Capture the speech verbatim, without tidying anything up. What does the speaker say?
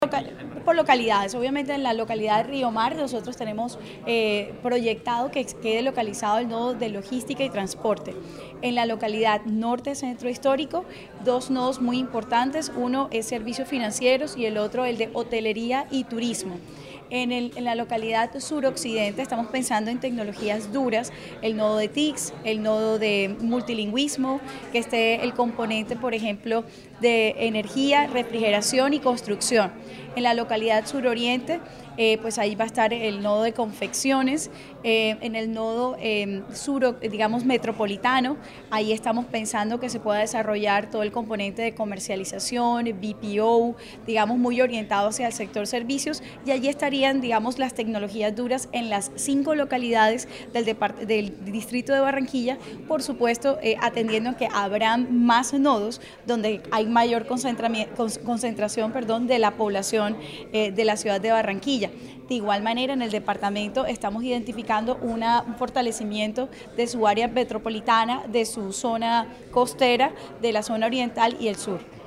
Por localidades, obviamente en la localidad de Río Mar nosotros tenemos eh, proyectado que quede localizado el nodo de logística y transporte. En la localidad norte centro histórico, dos nodos muy importantes, uno es servicios financieros y el otro el de hotelería y turismo. En, el, en la localidad suroccidente estamos pensando en tecnologías duras, el nodo de T I C S, el nodo de multilingüismo, que esté el componente, por ejemplo, de energía, refrigeración y construcción. En la localidad suroriente, eh, pues ahí va a estar el nodo de confecciones, eh, en el nodo eh, sur, digamos, metropolitano, ahí estamos pensando que se pueda desarrollar todo el componente de comercialización, B P O, digamos, muy orientado hacia el sector servicios, y allí estarían, digamos, las tecnologías duras en las cinco localidades del, del distrito de Barranquilla, por supuesto, eh, atendiendo a que habrán más nodos donde hay mayor concentración perdón, de la población eh, de la ciudad de Barranquilla. De igual manera, en el departamento estamos identificando una, un fortalecimiento de su área metropolitana, de su zona costera, de la zona oriental y el sur.